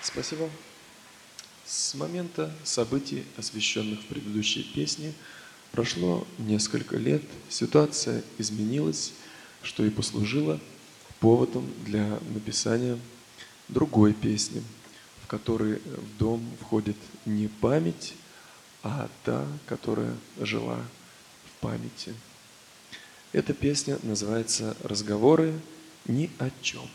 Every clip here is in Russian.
Спасибо. С момента событий, освещенных в предыдущей песне, прошло несколько лет. Ситуация изменилась, что и послужило поводом для написания другой песни, в которой в дом входит не память, а та, которая жила в памяти. Эта песня называется «Разговоры ни о чем».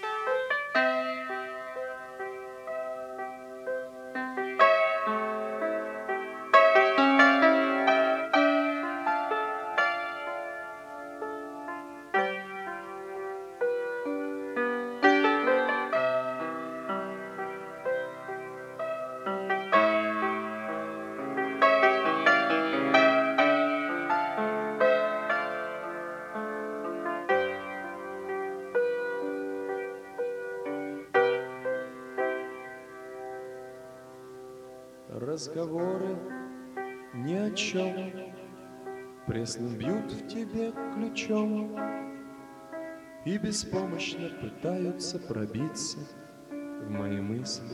Разговоры ни о чем, пресным бьют в тебе ключом и беспомощно пытаются пробиться в мои мысли.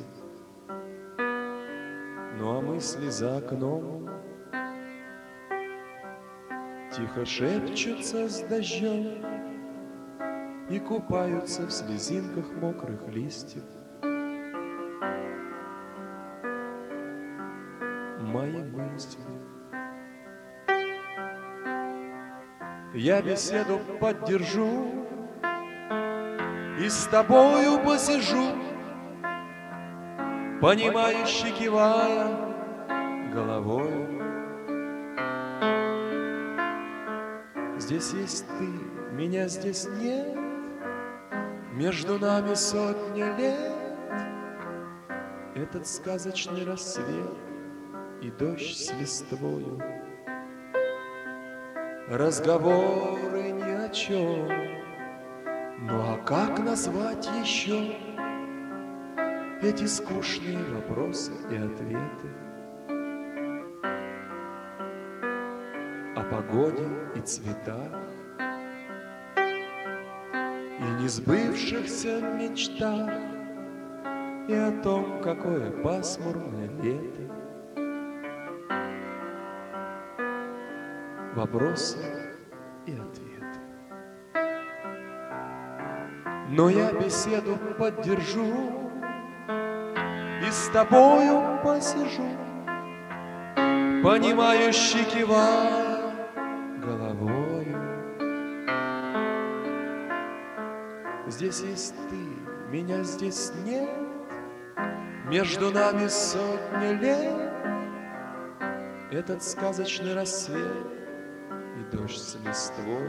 Ну а мысли за окном тихо шепчутся с дождем и купаются в слезинках мокрых листьев. Мои мысли. Я беседу поддержу и с тобою посижу, понимающе кивая головой. Здесь есть ты, меня здесь нет, между нами сотни лет. Этот сказочный рассвет и дождь с листвою, разговоры ни о чем. Ну а как назвать еще эти скучные вопросы и ответы о погоде и цветах и несбывшихся мечтах и о том, какое пасмурное лето. Вопросы и ответы. Но я беседу поддержу и с тобою посижу, понимающе кивая головою. Здесь есть ты, меня здесь нет, между нами сотни лет. Этот сказочный рассвет и дождь с листвой.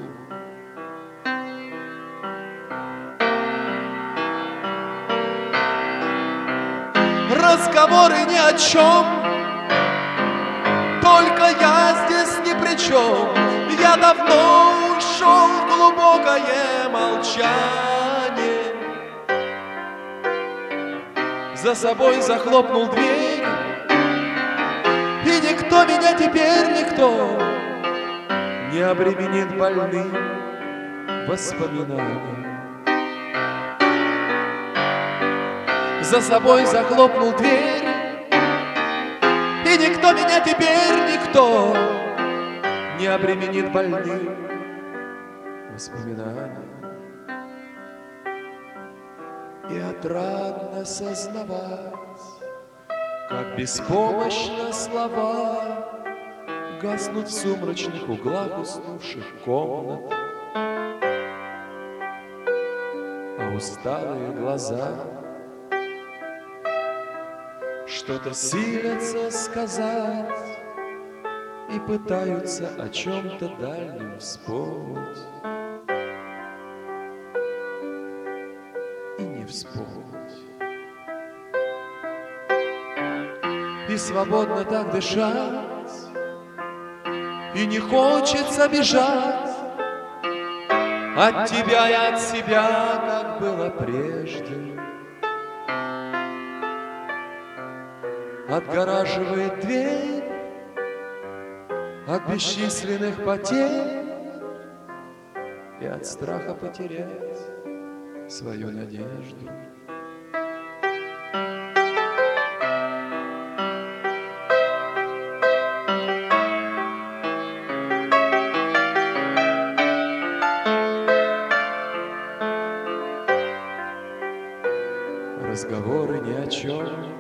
Разговоры ни о чем, только я здесь ни при чем. Я давно ушел в глубокое молчание, за собой захлопнул дверь, и никто меня теперь, никто не обременит больным воспоминанием. За собой захлопнул дверь, и никто меня теперь, никто не обременит больным воспоминанием. И отрадно сознавать, как беспомощно слова гаснут в сумрачных углах уснувших комнат, а усталые глаза что-то силятся сказать и пытаются о чем-то дальнем вспомнить и не вспомнить. И свободно так дышать, и не хочется бежать от тебя и от себя, как было прежде. Отгораживает дверь от бесчисленных потерь и от страха потерять свою надежду. разговоры ни о чем.